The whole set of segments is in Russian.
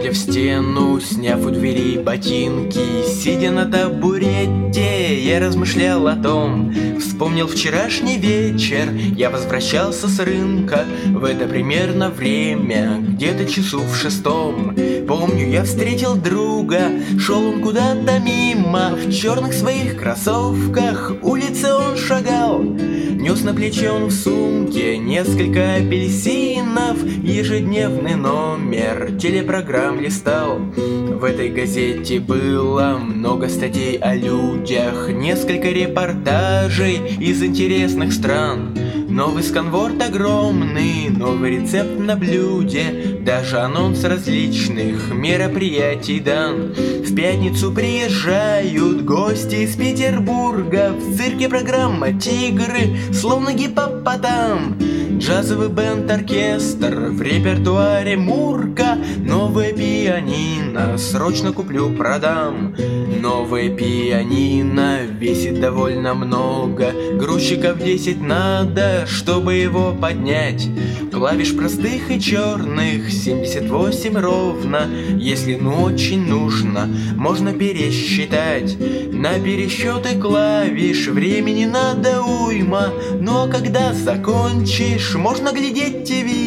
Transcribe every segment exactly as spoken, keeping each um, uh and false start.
Глядя в стену, сняв у двери ботинки, сидя на табурете, я размышлял о том. Вспомнил вчерашний вечер, я возвращался с рынка. В это примерно время, где-то часу в шестом. Помню, я встретил друга, шел он куда-то мимо. В черных своих кроссовках улицы он шагал. Нес на плече он в сумке несколько апельсинов. Ежедневный номер телепрограмм листал. В этой газете было много статей о людях, несколько репортажей из интересных стран. Новый сканворд огромный, новый рецепт на блюде, даже анонс различных мероприятий дан. В пятницу приезжают гости из Петербурга. В цирке программа «Тигры», словно гиппопотам. Джазовый бенд-оркестр, в репертуаре Мурка. Новое пианино, срочно куплю, продам. Новое пианино весит довольно много. Грузчиков десять надо, чтобы его поднять. Клавиш простых и черных семьдесят восемь ровно. Если ну очень нужно, можно пересчитать. На пересчеты клавиш времени надо уйма. Ну а когда закончишь, можно глядеть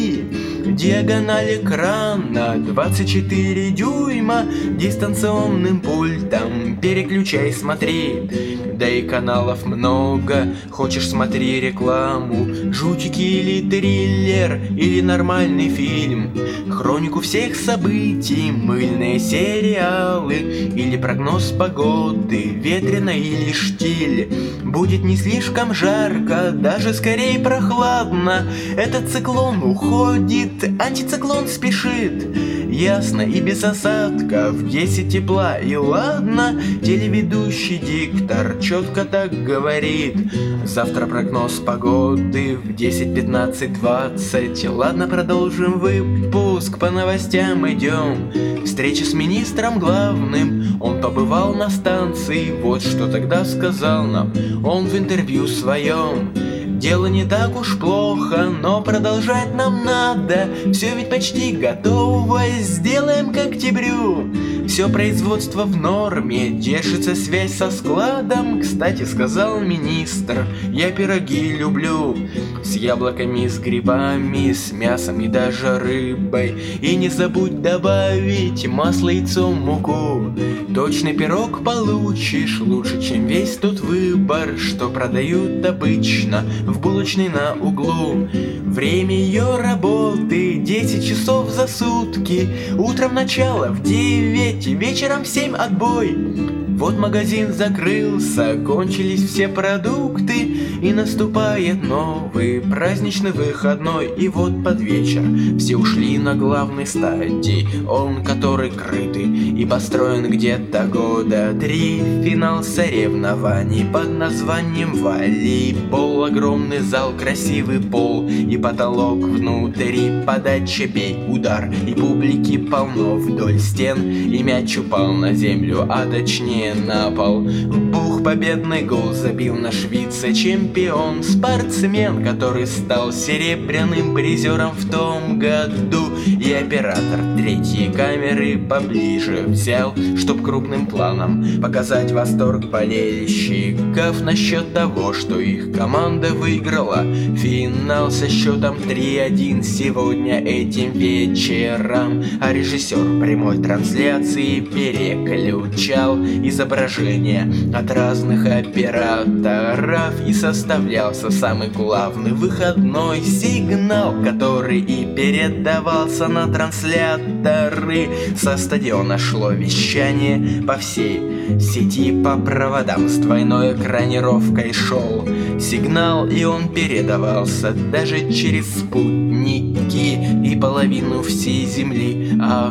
ТВ. Диагональ экрана двадцать четыре дюйма. Дистанционным пультом переключай, смотри. Да и каналов много, хочешь смотри рекламу. Жутики или триллер, или нормальный фильм. Хронику всех событий, мыльные сериалы. Или прогноз погоды, ветрено или штиль. Будет не слишком жарко, даже скорее прохладно. Этот циклон уходит, антициклон спешит. Ясно и без осадков, десять тепла и ладно. Телеведущий диктор четко так говорит. Завтра прогноз погоды в десять, пятнадцать, двадцать. Ладно, продолжим выпуск, по новостям идем. Встреча с министром главным, он побывал на станции. Вот что тогда сказал нам он в интервью своем. Дело не так уж плохо, но продолжать нам надо. Все ведь почти готово, сделаем к октябрю. Все производство в норме, держится связь со складом. Кстати, сказал министр, я пироги люблю. С яблоками, с грибами, с мясом и даже рыбой. И не забудь добавить масло, яйцо, муку. Точный пирог получишь лучше, чем весь тот выбор, что продают обычно в булочной на углу. Время ее работы десять часов за сутки. Утром начало в девять, вечером в семь отбой. Вот магазин закрылся, кончились все продукты. И наступает новый праздничный выходной. И вот под вечер все ушли на главной стадии. Он, который крытый и построен где-то года три. Финал соревнований под названием волейбол. Огромный зал, красивый пол и потолок внутри. Подача, бей, удар, и публики полно вдоль стен. И мяч упал на землю, а точнее на пол. Бух, победный гол забил наш вице-чемпион. Спортсмен, который стал серебряным призером в том году. И оператор третьей камеры поближе взял, чтоб крупным планом показать восторг болельщиков насчет того, что их команда выиграла финал со счетом три один сегодня этим вечером. А режиссер прямой трансляции переключал изображение от разных операторов. И составлялся самый главный выходной сигнал, который и передавался на трансляторы. Со стадиона шло вещание по всей сети, по проводам с двойной экранировкой шел сигнал. И он передавался даже через спутники, и половину всей земли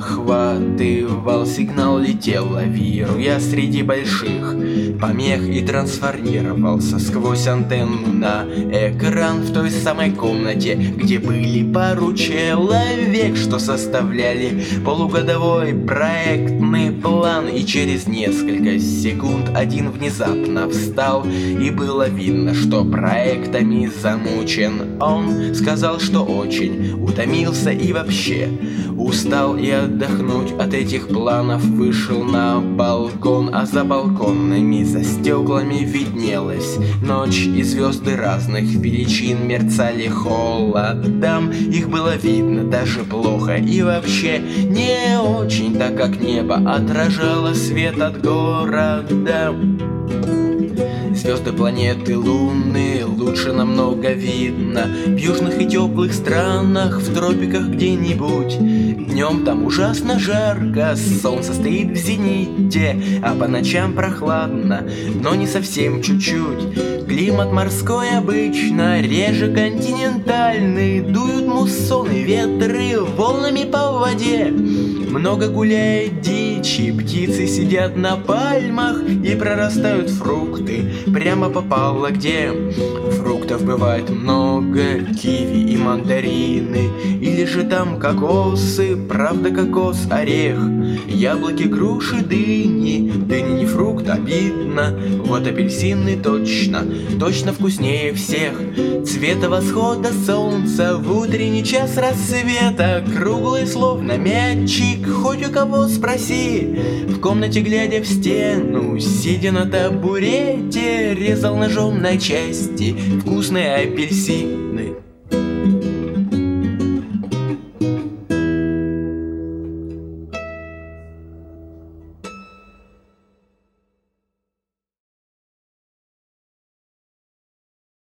охватывал. Сигнал летел, лавируя среди больших помех, и трансформировался сквозь антенны антенну на экран в той самой комнате, где были пару человек, что составляли полугодовой проектный план. И через несколько секунд один внезапно встал, и было видно, что проектами замучен. Он сказал, что очень утомился и вообще устал, и отдохнуть от этих планов вышел на балкон. А за балконами, за стеклами виднелась ночь, и звезды разных величин мерцали холодом. Их было видно даже плохо и вообще не очень, так как небо отражало свет от города. Звезды, планеты, луны лучше намного видно в южных и теплых странах, в тропиках где-нибудь. Днем там ужасно жарко, солнце стоит в зените, а по ночам прохладно, но не совсем чуть-чуть. Климат морской обычно, реже континентальный, дуют муссоны, ветры волнами по воде. Много гуляет дичи, птицы сидят на пальмах, и прорастают фрукты прямо попало где. Фруктов бывает много, киви и мандарины, или же там кокосы, правда кокос орех. Яблоки, груши, дыни, дыни не фрукт, обидно. Вот апельсины точно, точно вкуснее всех. Цвета восхода солнца в утренний час рассвета, круглый словно мячик, хоть у кого спроси. В комнате, глядя в стену, сидя на табурете, резал ножом на части вкусные апельсины.